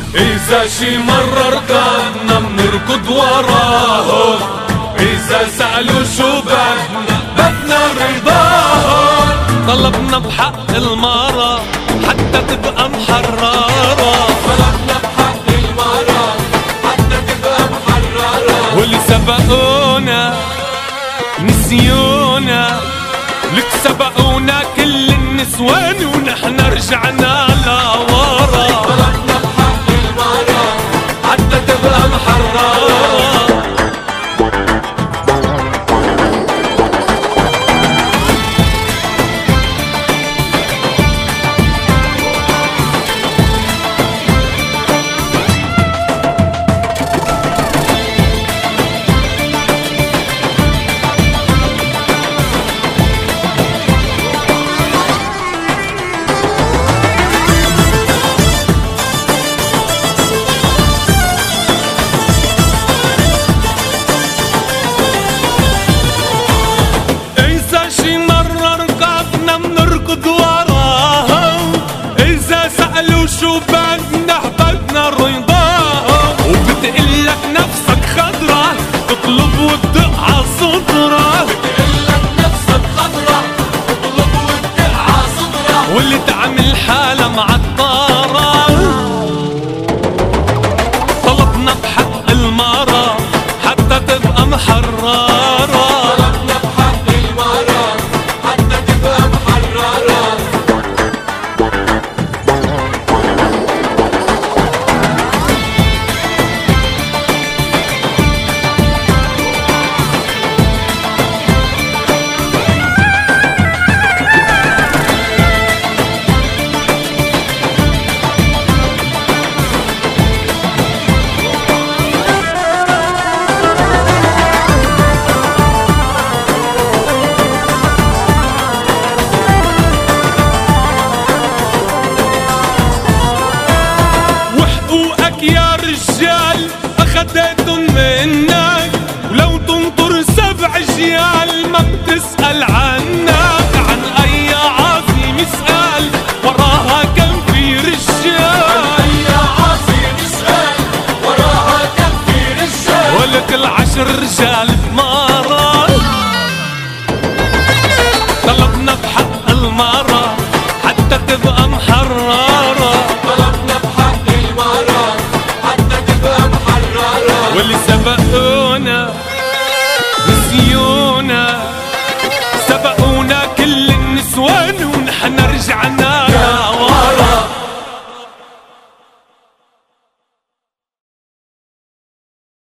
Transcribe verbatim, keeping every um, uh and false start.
إذا شي مرة ركضنا منركض وراهم، إذا سألوا شو بدنا بدنا رضاهم. طلبنا بحق المرة حتى تبقى محررة، طلبنا بحق المرة حتى تبقى محررة. واللي سبقونا نسيونا، لك سبقونا كل النسوان ونحن رجعنا لورا. طلبنا بحق المرة حتى تبقى محررة. شو بدنا بدنا رضاهم، وبتقلك نفسك خضرة تطلب وتدق عالصدرة. بتقلك نفسك خضرة تطلب وتدق عالصدرة، واللي تعمل حالة معطرة. طلبنا بحق المرة حتى تبقى محررة. طلبنا بحق المرة حتى تبقى محررة. يا رجال أخدتن منك، ولو تنطر سبع جيال ما بتسأل عنك. عن أي عظيم اسأل وراها كم في رجال، عن أي عظيم اسأل وراها كم في رجال. ولك العشر رجال بمرة. طلبنا بحق المرة حتى تبقى محررة. طلبنا بحق المرة حتى تبقى محررة. واللي سبقونا نسيونا، سبقونا كل النسوان ونحن رجعنا.